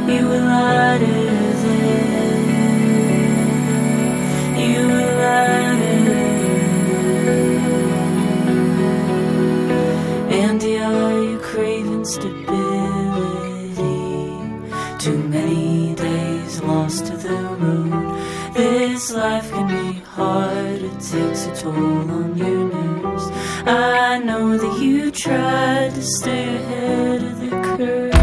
You were lighter then. You were lighter. Andy, are you craving stability? Too many days lost to the road. This life can be hard, it takes a toll on your nerves. I know that you tried to stay ahead of the curve.